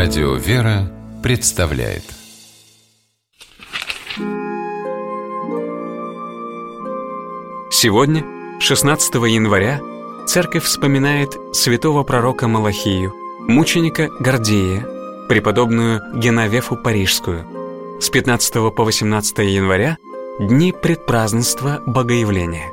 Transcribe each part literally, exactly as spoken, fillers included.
Радио «Вера» представляет. Сегодня, шестнадцатого января, Церковь вспоминает святого пророка Малахию, мученика Гордея, преподобную Геновефу Парижскую. С пятнадцатого по восемнадцатое января – дни предпразднества Богоявления.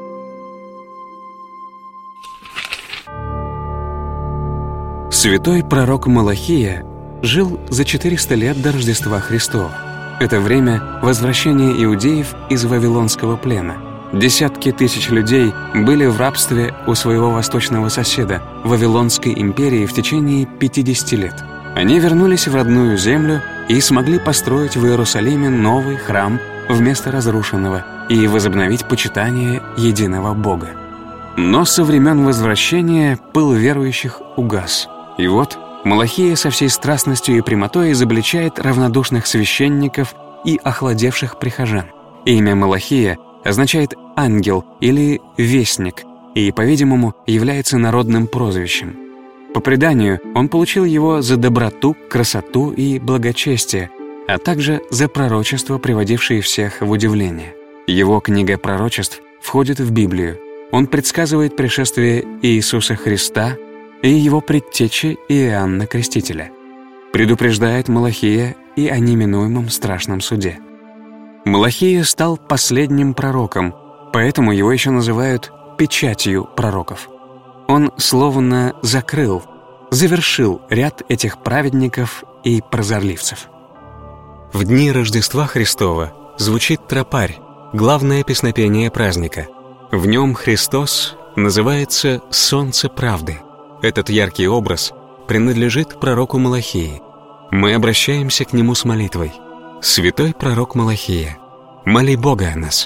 Святой пророк Малахия жил за четыреста лет до Рождества Христова. Это время возвращения иудеев из Вавилонского плена. Десятки тысяч людей были в рабстве у своего восточного соседа, Вавилонской империи, в течение пятидесяти лет. Они вернулись в родную землю и смогли построить в Иерусалиме новый храм вместо разрушенного и возобновить почитание единого Бога. Но со времен возвращения пыл верующих угас. И вот Малахия со всей страстностью и прямотой изобличает равнодушных священников и охладевших прихожан. Имя Малахия означает «ангел» или «вестник» и, по-видимому, является народным прозвищем. По преданию, он получил его за доброту, красоту и благочестие, а также за пророчества, приводившие всех в удивление. Его книга пророчеств входит в Библию. Он предсказывает пришествие Иисуса Христа и его предтечи Иоанна Крестителя. Предупреждает Малахия и о неминуемом страшном суде. Малахия стал последним пророком, поэтому его еще называют «печатью пророков». Он словно закрыл, завершил ряд этих праведников и прозорливцев. В дни Рождества Христова звучит тропарь, главное песнопение праздника. В нем Христос называется «Солнце правды». Этот яркий образ принадлежит пророку Малахии. Мы обращаемся к нему с молитвой. Святой пророк Малахия, моли Бога о нас.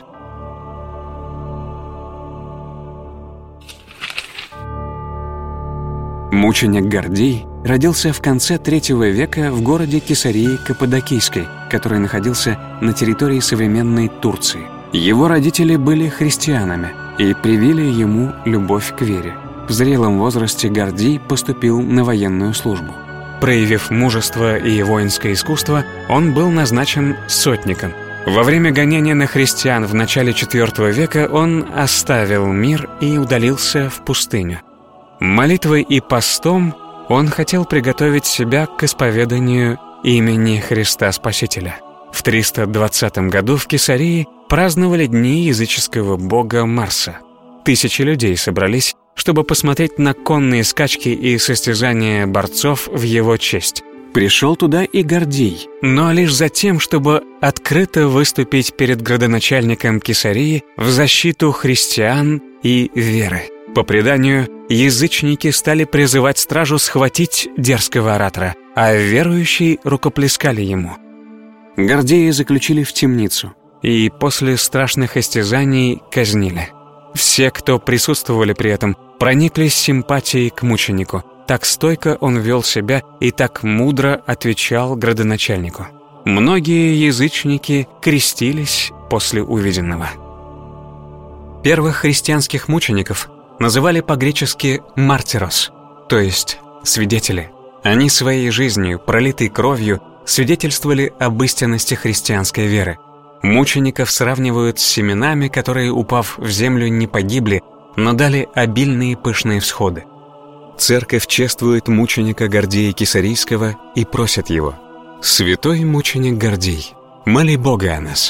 Мученик Гордей родился в конце третьего века в городе Кесарии Каппадокийской, который находился на территории современной Турции. Его родители были христианами и привили ему любовь к вере. В зрелом возрасте Гордей поступил на военную службу. Проявив мужество и воинское искусство, он был назначен сотником. Во время гонения на христиан в начале четвёртого века он оставил мир и удалился в пустыню. Молитвой и постом он хотел приготовить себя к исповеданию имени Христа Спасителя. В триста двадцатом году в Кесарии праздновали дни языческого бога Марса. Тысячи людей собрались, чтобы посмотреть на конные скачки и состязания борцов в его честь. Пришел туда и Гордей, но лишь за тем, чтобы открыто выступить перед градоначальником Кесарии в защиту христиан и веры. По преданию, язычники стали призывать стражу схватить дерзкого оратора, а верующие рукоплескали ему. Гордея заключили в темницу и после страшных истязаний казнили. Все, кто присутствовали при этом, прониклись симпатией к мученику. Так стойко он вел себя и так мудро отвечал градоначальнику. Многие язычники крестились после увиденного. Первых христианских мучеников называли по-гречески «мартирос», то есть «свидетели». Они своей жизнью, пролитой кровью, свидетельствовали об истинности христианской веры. Мучеников сравнивают с семенами, которые, упав в землю, не погибли, но дали обильные пышные всходы. Церковь чествует мученика Гордея Кесарийского и просит его: «Святой мученик Гордей, моли Бога о нас».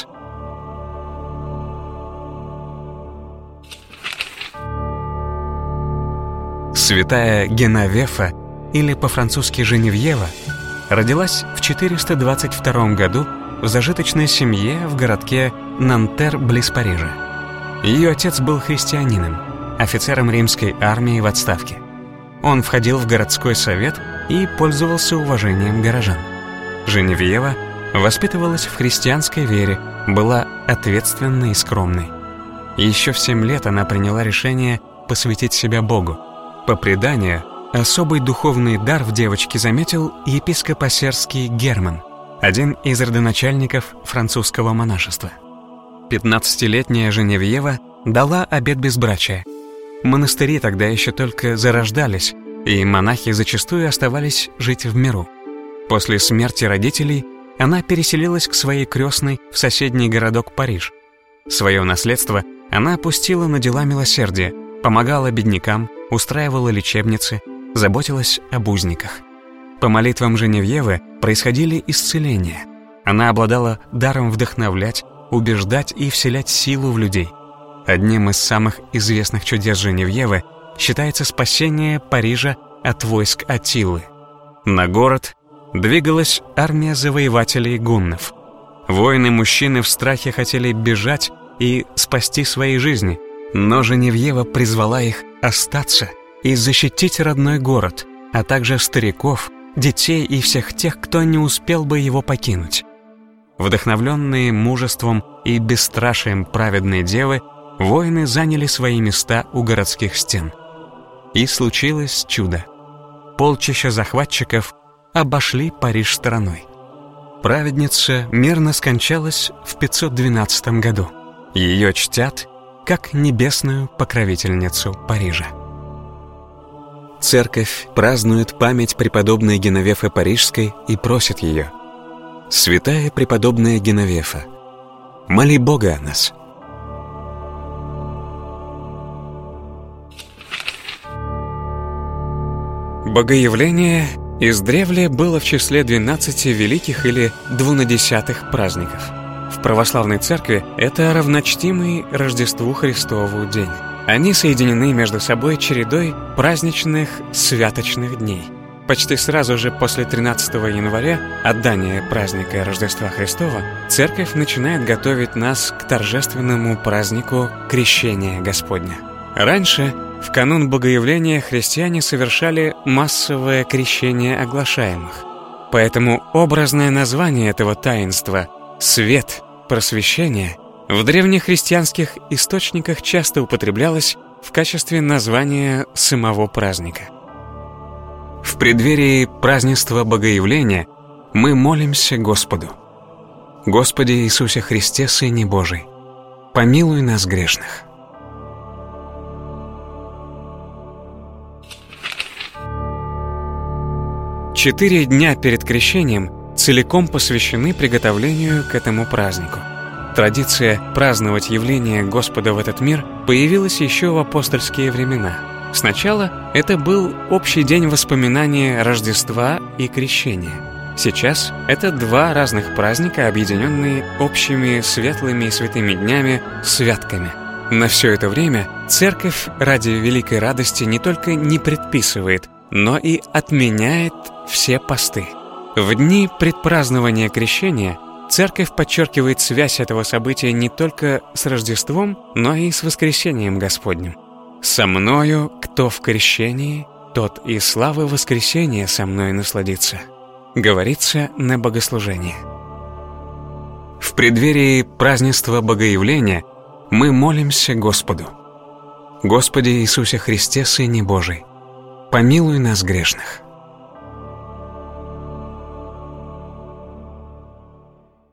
Святая Геновефа, или по-французски Женевьева, родилась в четыреста двадцать втором году в зажиточной семье в городке Нантер близ Парижа. Ее отец был христианином, офицером римской армии в отставке. Он входил в городской совет и пользовался уважением горожан. Женевьева воспитывалась в христианской вере, была ответственной и скромной. Еще в семь лет она приняла решение посвятить себя Богу. По преданию, особый духовный дар в девочке заметил епископ Осерский Герман, один из родоначальников французского монашества. пятнадцатилетняя Женевьева дала обет безбрачия. Монастыри тогда еще только зарождались, и монахи зачастую оставались жить в миру. После смерти родителей она переселилась к своей крестной в соседний городок Париж. Свое наследство она опустила на дела милосердия, помогала беднякам, устраивала лечебницы, заботилась об узниках. По молитвам Женевьевы происходили исцеления. Она обладала даром вдохновлять, убеждать и вселять силу в людей. Одним из самых известных чудес Женевьевы считается спасение Парижа от войск Аттилы. На город двигалась армия завоевателей гуннов. Воины-мужчины в страхе хотели бежать и спасти свои жизни, но Женевьева призвала их остаться и защитить родной город, а также стариков, детей и всех тех, кто не успел бы его покинуть. Вдохновленные мужеством и бесстрашием праведной девы, воины заняли свои места у городских стен. И случилось чудо. Полчища захватчиков обошли Париж стороной. Праведница мирно скончалась в пятьсот двенадцатом году. Ее чтят как небесную покровительницу Парижа. Церковь празднует память преподобной Геновефы Парижской и просит ее: «Святая преподобная Геновефа, моли Бога о нас». Богоявление издревле было в числе двенадцати великих или двунадесятых праздников. В православной церкви это равночтимый Рождеству Христову день. Они соединены между собой чередой праздничных святочных дней. Почти сразу же после тринадцатого января, отдания праздника Рождества Христова, церковь начинает готовить нас к торжественному празднику Крещения Господня. Раньше, в канун Богоявления, христиане совершали массовое крещение оглашаемых. Поэтому образное название этого таинства — «свет», «просвещение» в древнехристианских источниках часто употреблялось в качестве названия самого праздника. В преддверии празднества Богоявления мы молимся Господу: «Господи Иисусе Христе, Сыне Божий, помилуй нас грешных». Четыре дня перед крещением целиком посвящены приготовлению к этому празднику. Традиция праздновать явление Господа в этот мир появилась еще в апостольские времена. Сначала это был общий день воспоминания Рождества и Крещения. Сейчас это два разных праздника, объединенные общими светлыми и святыми днями, святками. На все это время Церковь ради великой радости не только не предписывает, но и отменяет все посты. В дни предпразднования Крещения Церковь подчеркивает связь этого события не только с Рождеством, но и с Воскресением Господним. «Со мною, кто в крещении, тот и славы воскресения со мной насладится», говорится на богослужении. В преддверии празднества Богоявления мы молимся Господу: «Господи Иисусе Христе, Сыне Божий, помилуй нас грешных».